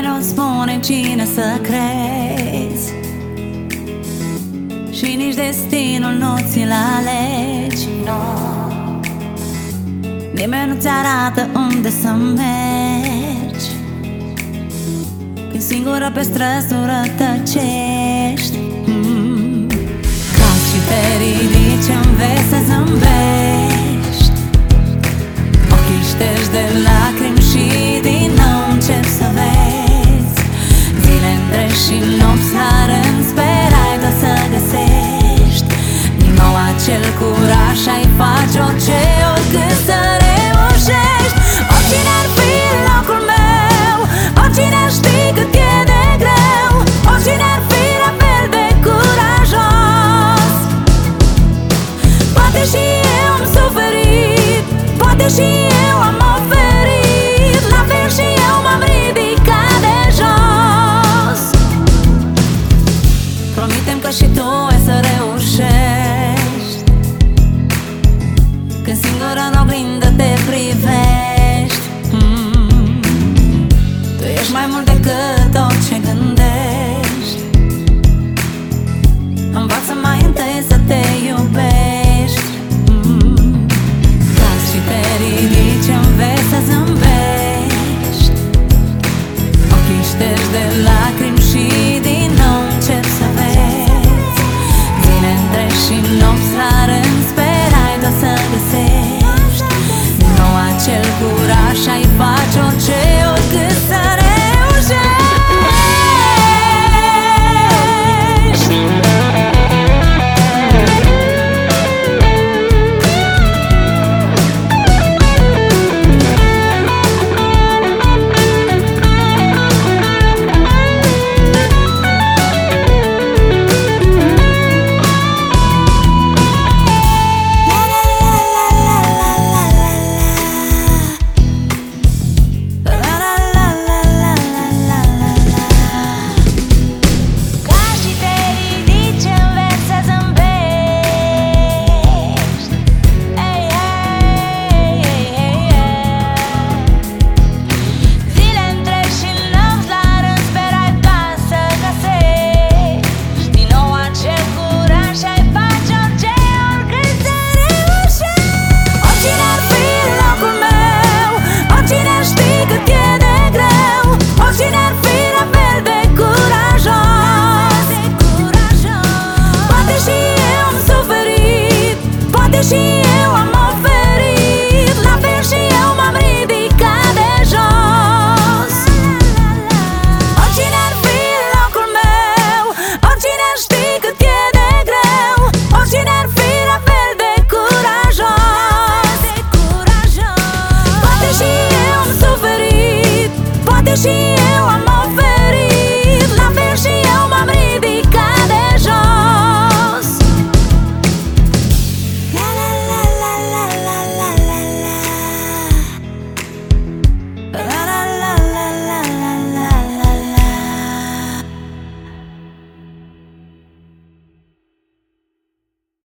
nu-ți spune cine să crezi și nici destinul nu ți-l alegi, no. Nimeni nu-ți arată unde să mergi când singură pe străzură tăcești. Cazi și te ridici, înveți să zâmbești, ochii ștergi de lacrimi și din nou începi să vezi. Zile întregi și nopți la rând sperai doar să găsești din nou acel curaj și ai face orice, oricând să reușești. Oricine ar fi în locul meu, oricine ar ști cât e de greu, oricine ar fi la fel de curajos. Poate și eu am suferit, poate și eu am oferit, la fel și eu m-am ridicat de jos. Promitem că și tu ai să reușești când singură în oglindă te privești. Tu ești mai mult decât orice gândești. Învață mai întâi să te iubești. Cazi și te ridici, înveți să zâmbești, ochii ștergi de lacrimi și din nou începi să vezi. Zile întregi și nopți la rând sperai doar să găsești din nou acel curaj și ai face orice, oricât să reușești. Și eu am oferit, la fel și eu m-am ridicat de jos. Oricine ar fi în locul meu, oricine ar ști cât e de greu, oricine ar fi la fel de curajos. Poate și eu am suferit, poate și